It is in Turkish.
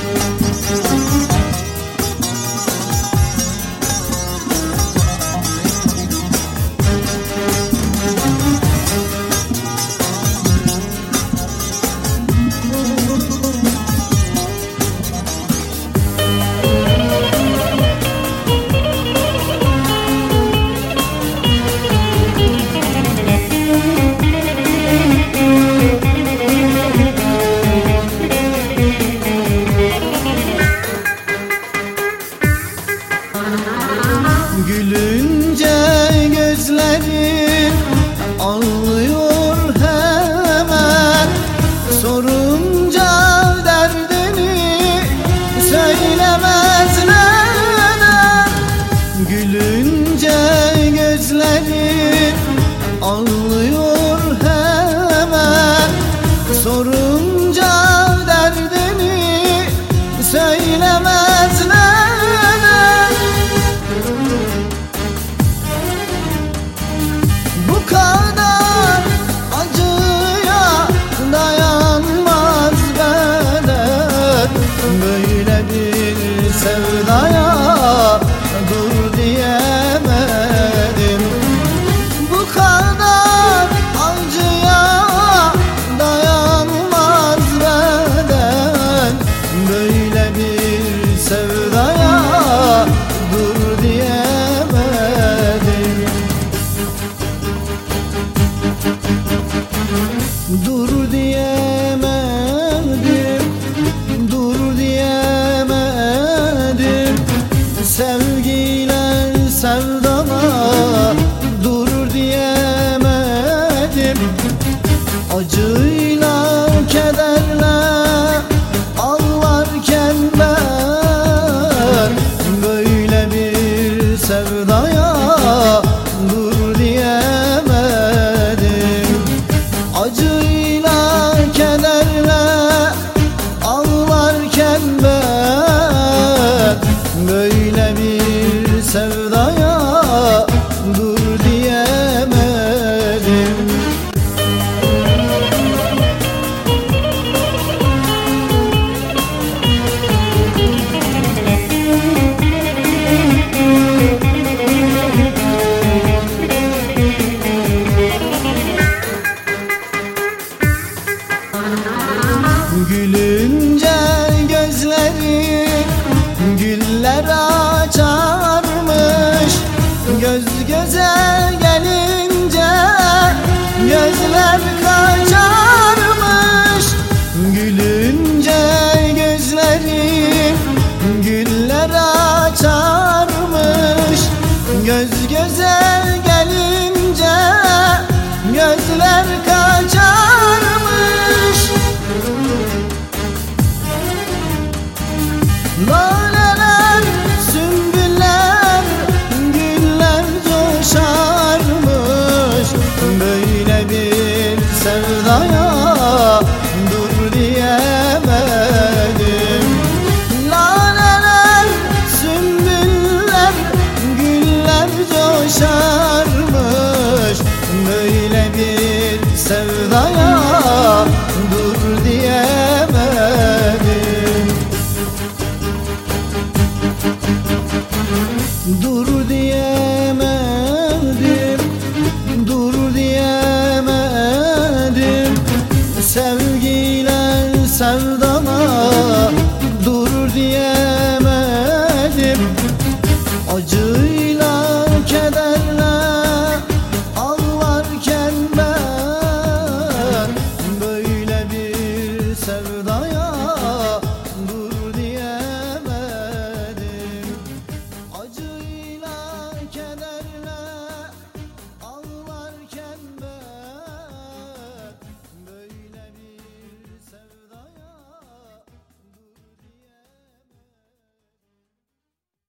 Gülünce gözlerin ağlıyor hemen, sorunca derdini söylemez neden. Gülünce gözlerin ağlıyor hemen, sorunca derdini söylemez neden. Bu kadar acıya dayanmaz beden, böyle bir sevdaya dur diyemedim. Bu kadar acıya dayanmaz beden, böyle bir sevdaya dur diyemedim. Dur diyemedim, dur diyemedim. Sevgiyle sevdana dur diyemedim. Acıyla kederle ağlarken ben, böyle bir sevdaya dur diyemedim. Acıyla kederle ağlarken ben, böyle bir sevdaya dur diyemedim. Gülünce gözlerin güller açarmış, göz göze gelince gözler kaçarmış. Gülünce gözlerin güller açarmış, göz göze gelince gözler kaçarmış. Laleler, sümbüller, güller coşarmış, böyle bir sevdaya dur diyemedim. Laleler, sümbüller, güller coşarmış, böyle bir sevdaya dur diyemedim. Dur diyemedim, dur diyemedim. Sevgiyle sevda